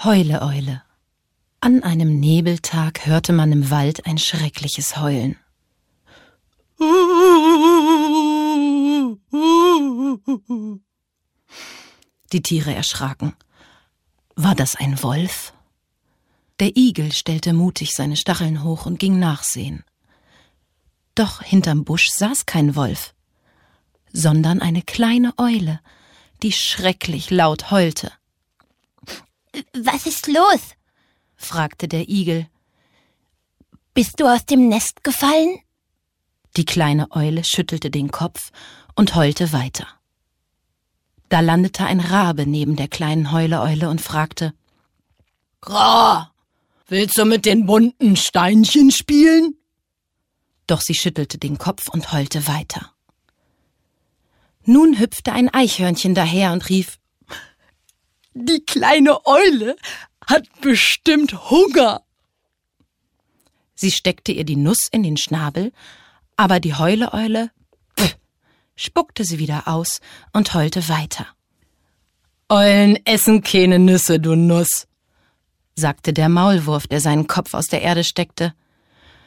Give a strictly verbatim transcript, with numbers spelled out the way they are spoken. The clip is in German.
Heule-Eule. An einem Nebeltag hörte man im Wald ein schreckliches Heulen. Die Tiere erschraken. War das ein Wolf? Der Igel stellte mutig seine Stacheln hoch und ging nachsehen. Doch hinterm Busch saß kein Wolf, sondern eine kleine Eule, die schrecklich laut heulte. »Was ist los?« fragte der Igel. »Bist du aus dem Nest gefallen?« Die kleine Eule schüttelte den Kopf und heulte weiter. Da landete ein Rabe neben der kleinen Heule-Eule und fragte: »Ra, willst du mit den bunten Steinchen spielen?« Doch sie schüttelte den Kopf und heulte weiter. Nun hüpfte ein Eichhörnchen daher und rief: »Die kleine Eule hat bestimmt Hunger.« Sie steckte ihr die Nuss in den Schnabel, aber die Heule-Eule pff, spuckte sie wieder aus und heulte weiter. »Eulen essen keine Nüsse, du Nuss«, sagte der Maulwurf, der seinen Kopf aus der Erde steckte.